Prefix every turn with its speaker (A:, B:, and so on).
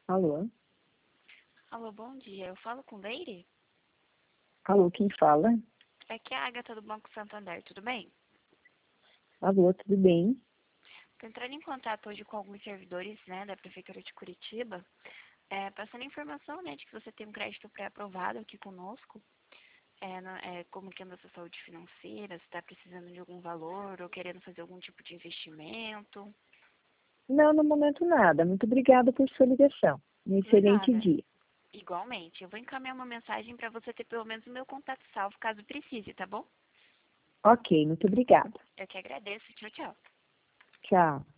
A: Alô?
B: Alô, bom dia. Eu falo com Leire?
A: Alô, quem fala?
B: Aqui é a Agatha do Banco Santander, tudo bem?
A: Alô, tudo bem?
B: Estou entrando em contato hoje com alguns servidores, da Prefeitura de Curitiba, passando informação, de que você tem um crédito pré-aprovado aqui conosco, como que anda a sua saúde financeira, se está precisando de algum valor ou querendo fazer algum tipo de investimento.
A: Não, no momento nada. Muito obrigada por sua ligação. Um
B: Por
A: excelente
B: nada.
A: dia.
B: Igualmente, eu vou encaminhar uma mensagem para você ter pelo menos o meu contato salvo, caso precise, tá bom?
A: Ok, muito obrigada.
B: Eu que agradeço. Tchau, tchau.
A: Tchau.